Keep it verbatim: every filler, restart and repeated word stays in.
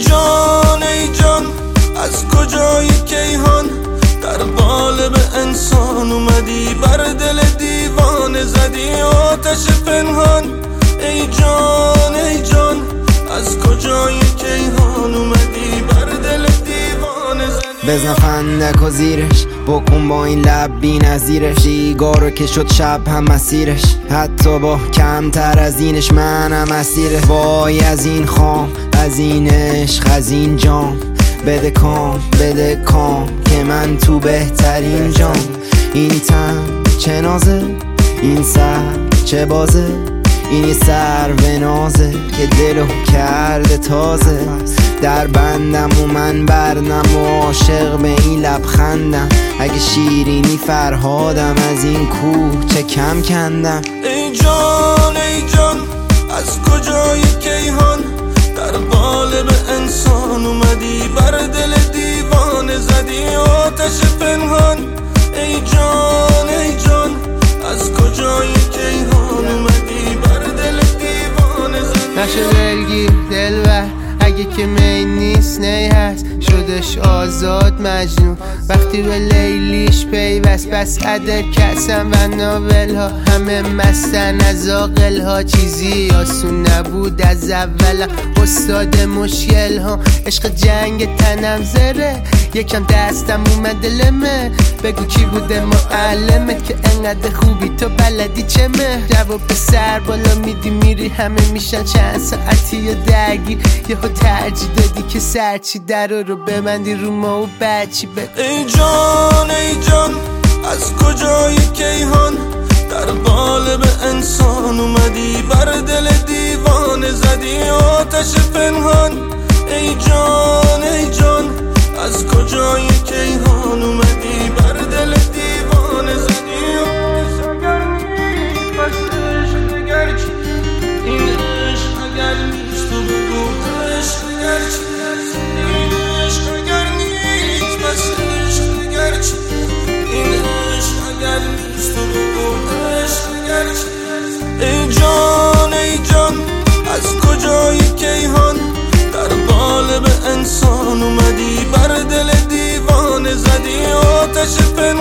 جان ای جان از کجای کیهان در قالب انسان اومدی، بر دل دیوانه زدی آتش پنهان. ای جان ای جان از کجای کیهان اومدی، بر دل دیوانه زدی. بزن فندک و زیرش بکن با این لب بی نظیرش، دیگارو که شد شب هم مسیرش، حتی با کمتر از اینش منم اسیرش. وای از این خام، از این عشق، از این جام، بده کام بده کام که من تو بهترین جام. این تن چه نازه، این سر چه بازه، این یه سر و نازه که دلو کرده تازه. در بندم و من بردم و عاشق به این لبخندم، اگه شیرینی فرهادم از این کوه چه کم کندم. ای جان ای جان از کجای کیهان در قالب انسان اومدی، بر دل دیوانه زدی آتش پنهان. ای جان ای جان از کجای کیهان اومدی، بر دل دیوانه زدی. نشه دلگیر دلبر اگه که می نیست نی هست، شدش آزاد مجنون وقتی به لیلیش پیوست. بس عدد کسم و ناول ها همه مستن از آقل ها، چیزی آسون نبود از اول استاد مشکل ها. عشق جنگ تنم زره یکم دستم اومد لمه، بگو کی بوده معلمت که انقدر خوبی تو بلدی چمه. جواب به سر بالا میدی میری همه میشن چند ساعتی یا درگیر، یهو ترجیح دادی که سرچی در رو ببندی رو ما و بچی بگو. ای جان ای جان از کجای کیهان در قالب انسان اومدی، بر دل دیوانه زدی آتش پنهان. ای جان ای جان از کجای کیهان اومدی، بر دل دیوانه زدی. بس عشق اگر چی، این عشق اگر نیست تو بگو عشق اگر چی، این عشق اگر نیست بس عشق اگر چی، این عشق اگر نیست تو بگو عشق اگر چی. ای جان ای جان از کجای کیهان در قالب انسان اومدی، بر دل دیوانه زدی آتش